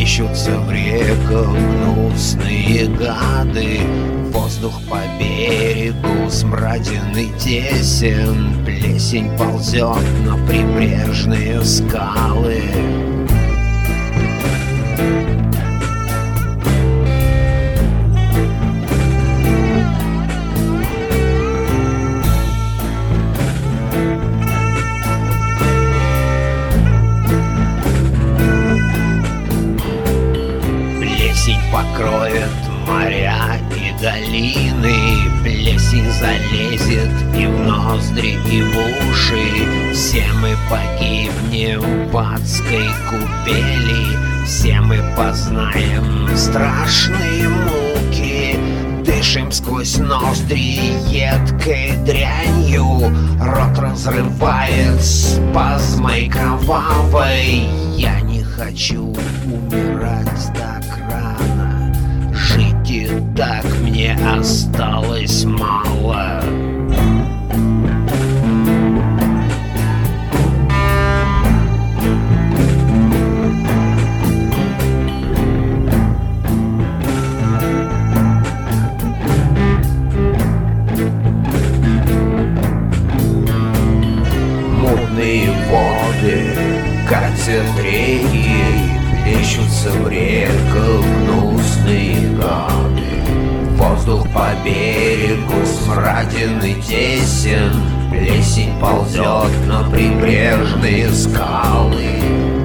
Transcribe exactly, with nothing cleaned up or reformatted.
Плещутся в реках гнусные гады, воздух по берегу смраден и тесен, плесень ползет на прибрежные скалы. Плесень покроет моря и долины, плесень залезет и в ноздри, и в уши. Все мы погибнем в адской купели, все мы познаем страшные муки. Дышим сквозь ноздри едкой дрянью, рот разрывает спазмой кровавой. Я не хочу умирать так рано, жить и так мне осталось мало. Мутные воды катят реки, плещутся в реках гнусные гады. Воздух по берегу смраден и тесен, плесень ползет на прибрежные скалы.